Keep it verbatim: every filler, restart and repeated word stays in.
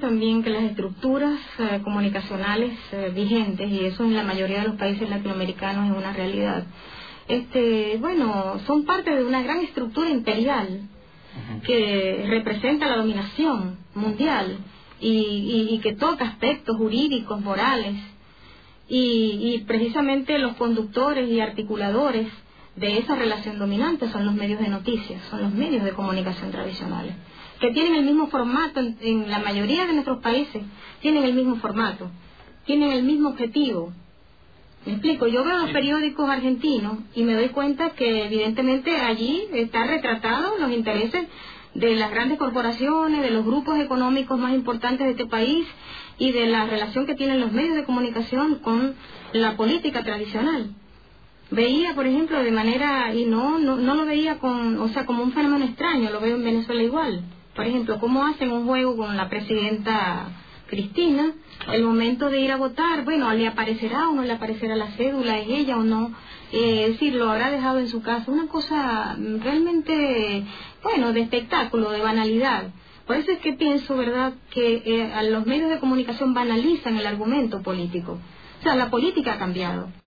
también que las estructuras eh, comunicacionales eh, vigentes, y eso en la mayoría de los países latinoamericanos es una realidad, este, bueno, son parte de una gran estructura imperial que representa la dominación mundial y, y, y que toca aspectos jurídicos, morales, y, y precisamente los conductores y articuladores de esa relación dominante son los medios de noticias, son los medios de comunicación tradicionales, que tienen el mismo formato en, en la mayoría de nuestros países, tienen el mismo formato, tienen el mismo objetivo. Me explico, yo veo los periódicos argentinos y me doy cuenta que evidentemente allí están retratados los intereses de las grandes corporaciones, de los grupos económicos más importantes de este país y de la relación que tienen los medios de comunicación con la política tradicional. Veía, por ejemplo, de manera, y no, no, no lo veía con, o sea, como un fenómeno extraño, lo veo en Venezuela igual. Por ejemplo, cómo hacen un juego con la presidenta Cristina, el momento de ir a votar, bueno, le aparecerá o no le aparecerá la cédula, es ella o no, eh, es decir, lo habrá dejado en su casa, una cosa realmente, bueno, de espectáculo, de banalidad. Por eso es que pienso, ¿verdad?, que eh, a los medios de comunicación banalizan el argumento político. O sea, la política ha cambiado.